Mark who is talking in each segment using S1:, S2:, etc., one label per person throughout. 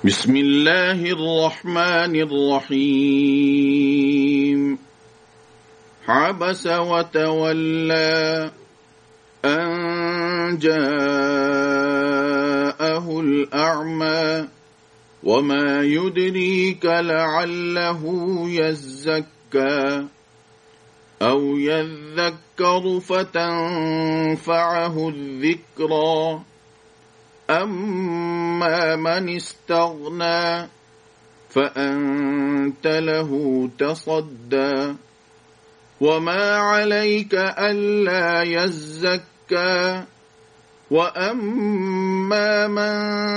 S1: بسم الله الرحمن الرحيم عبس وتولى أن جاءه الأعمى وما يدريك لعله يزكى أو يذكر فتنفعه الذكرى أما من استغنى فأنت له تصدى وما عليك ألا يزكى وأما من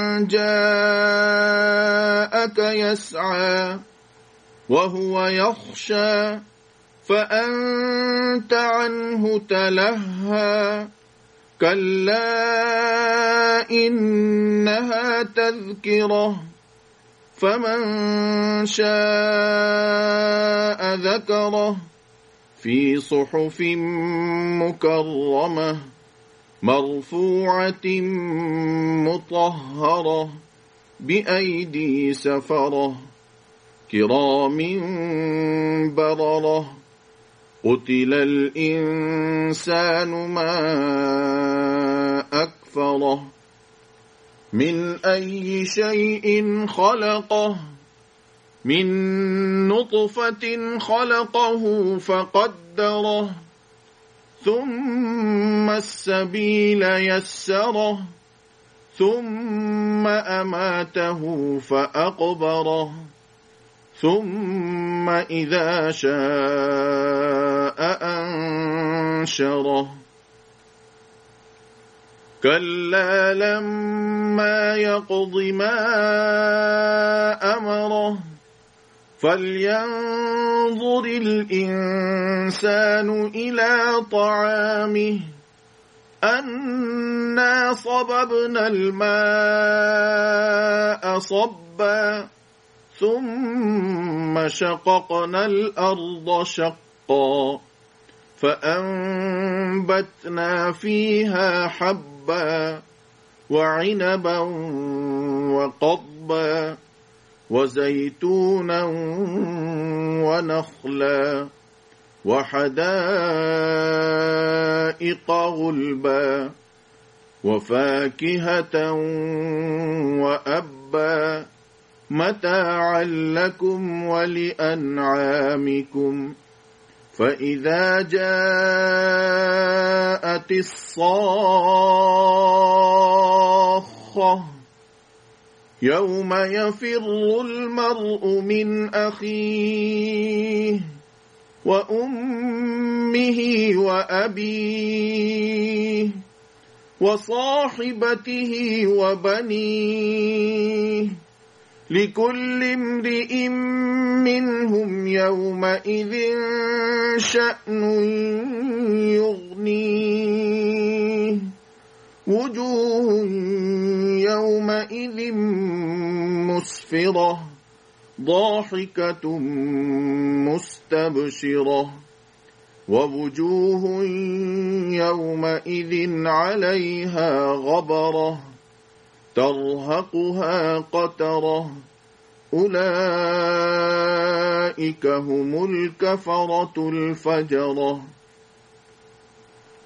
S1: جاءك يسعى وهو يخشى فأنت عنه تلهى كلا إنها تذكرة فمن شاء ذكره في صحف مكرمة مرفوعة مطهرة بأيدي سفرة كرام بررة قتل الإنسان ما أكفره من أي شيء خلقه من نطفة خلقه فقدره ثم السبيل يسره ثم أماته فأقبره ثم إذا شاء أنشره كلا لما يقض ما أمره فلينظر الإنسان إلى طعامه أنا صببنا الماء صبا ثم شققنا الأرض شقا فأنبتنا فيها حبا وعنبا وقضبا وزيتونا ونخلا وحدائق غلبا وفاكهة وأبا متاعا لكم ولأنعامكم فإذا جاءت الصاخة يوم يفر المرء من أخيه وأمه وأبيه وصاحبته وبنيه لكل امرئ منهم يومئذ شأن يغنيه وجوه يومئذ مسفرة ضاحكة مستبشرة ووجوه يومئذ عليها غبرة ترهقها قترة أولئك هم الكفرة الفجرة